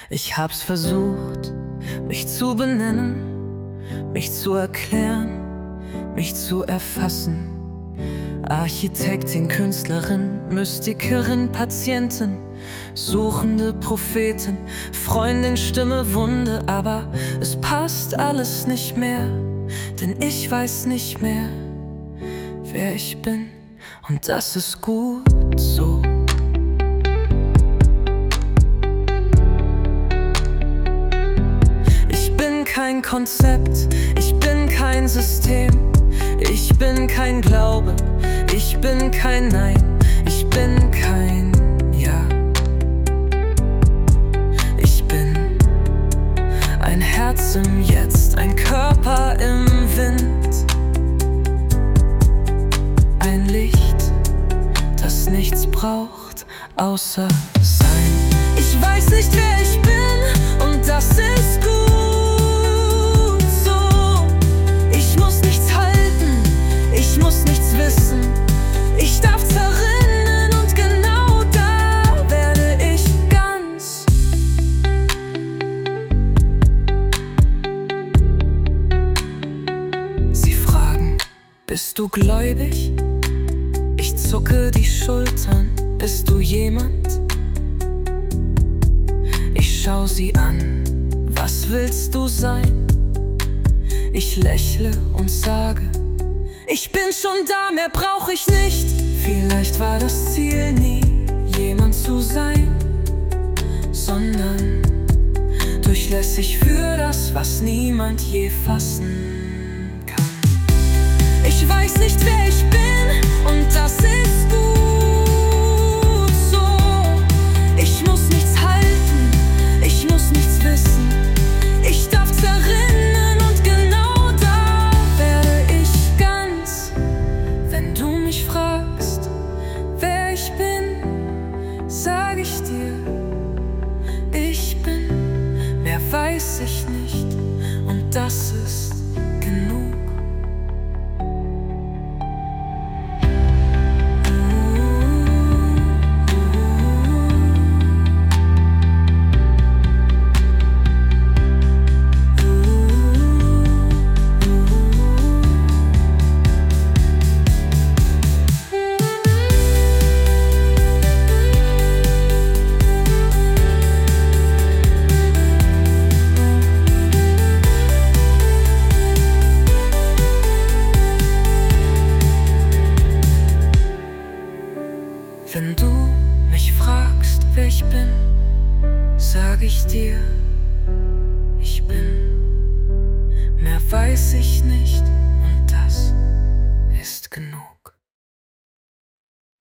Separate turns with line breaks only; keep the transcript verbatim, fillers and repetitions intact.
Ich hab's versucht, mich zu benennen, mich zu erklären, mich zu erfassen. Architektin, Künstlerin, Mystikerin, Patientin, suchende Prophetin, Freundin, Stimme, Wunde, aber es passt alles nicht mehr, denn ich weiß nicht mehr, wer ich bin, und das ist gut so. Ich bin kein Konzept, ich bin kein System, ich bin kein Glaube, ich bin kein Nein, ich bin kein Ja. Ich bin ein Herz im Jetzt, ein Körper im Wind, ein Licht, das nichts braucht außer Sein. Ich weiß nicht, wer ich bin, und das ist gut. Ich muss nichts wissen, ich darf zerrinnen, und genau da werde ich ganz. Sie fragen, bist du gläubig? Ich zucke die Schultern, bist du jemand? Ich schau sie an, was willst du sein? Ich lächle und sage, ich bin schon da, mehr brauch ich nicht. Vielleicht war das Ziel nie, jemand zu sein, sondern durchlässig für das, was niemand je fassen kann. Ich weiß nicht, wer ich bin, und das ist gut so. Ich muss nichts halten, ich muss nichts wissen, ich darf zerrinnen. Sag ich dir, ich bin, mehr weiß ich nicht, und das ist genug. Wenn du mich fragst, wer ich bin, sag ich dir, ich bin, mehr weiß ich nicht, und das ist genug.